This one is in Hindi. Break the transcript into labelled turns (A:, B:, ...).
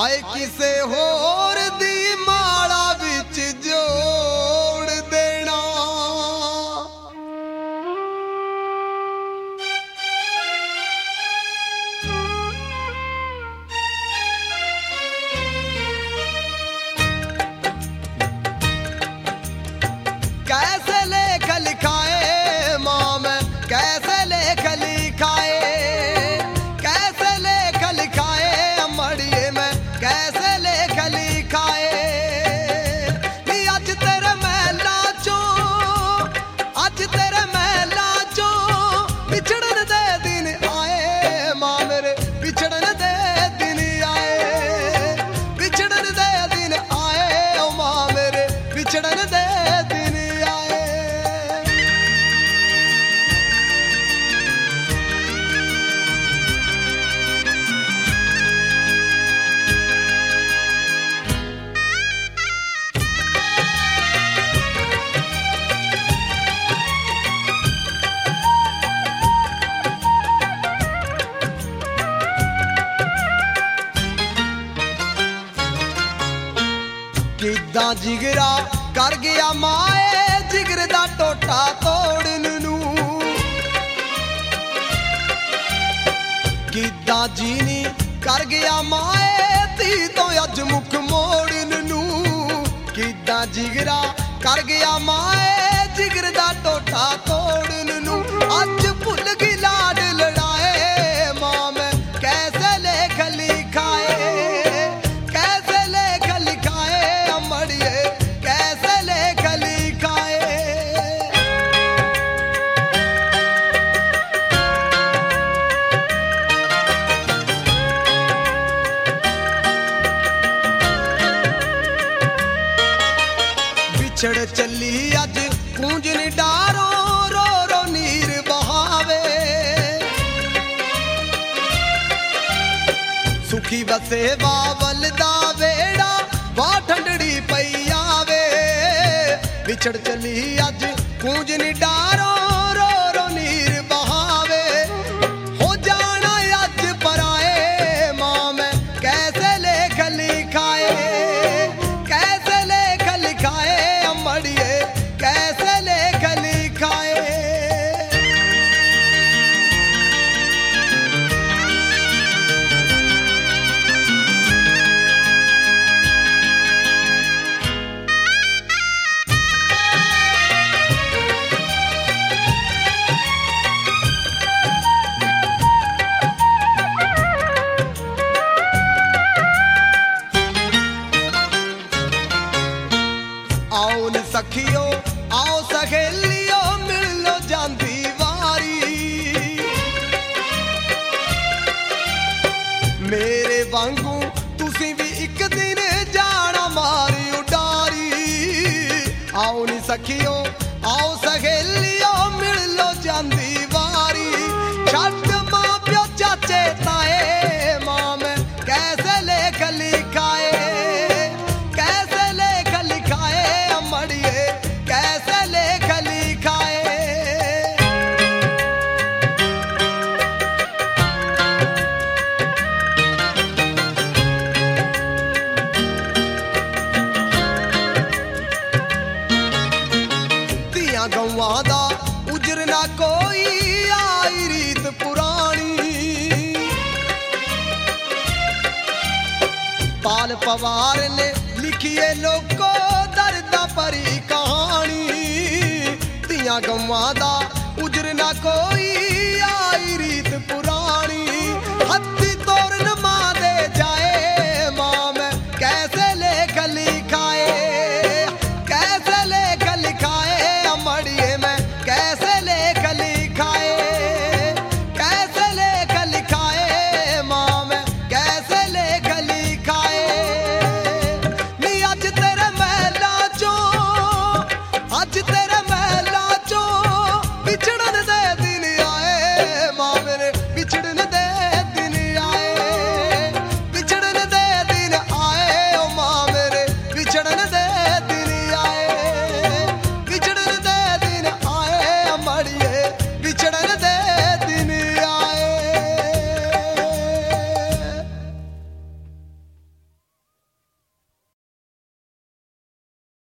A: हाय किसे होर दी माड़ा विच जोड़ देना। कैसे लेख लिखाए माँ मैं, कैसे लेख लिखाए, कैसे लेख लिखाए अमड़िए मैं, कैसे लेख लिखाए। नी अज तेरे महला चो, अज तेरे महला चो बिछड़न दे दिन आए माँ मेरे, बिछड़न दे दिन आए, बिछड़न दे दिन आए ओ माँ मेरे, बिछड़न दे दिन आए। किदा जिगरा कर गया माए जिगर दा टोटा तोड़न नू, किदा जीनी कर गया माए धी तो अज मुख मोड़न नू, किदा जिगरा कर गया माए जिगर दा टोटा तोड़न नू। अज भुल गई लाड लड़ाए मां मैं, कैसे लेख लिखाए, कैसे लेख लिखाए अमड़िए, कैसे लेख लिखाए। बिछड़ चली अज कूंजन डारो रो रो नीर बहावे, सुखी बसे बावल दा वेड़ा वा ठंडड़ी पई आवे। बिछड़ चली अज कूंजन डारो रो रो नीर बहावे, हो जाना अज पराए मां मैं, कैसे लेख लिखाए, कैसे लेख लिखाए अमड़िए, कैसे लेख लिखाए। आओ न सखियो आओ सहेलियो मिल लो जांदी वारी, मेरे वांगू तुसी भी एक दिन जाना मारी उडारी। आओ न सखियो आओ सहेलियो मिल लो जांदी वारी, छट मां प्यो चाचे ताए मां मैं, कैसे लेख लिखाए, कैसे लेख लिखाए अमड़िए, कैसे लेख लिखाए। तियां गौवां दा उजर ना कोई आई रीत पुरानी, पाल पवार ने लिखिए लोको दर्दा परी कहानी। तियां गौवां दा उजर ना कोई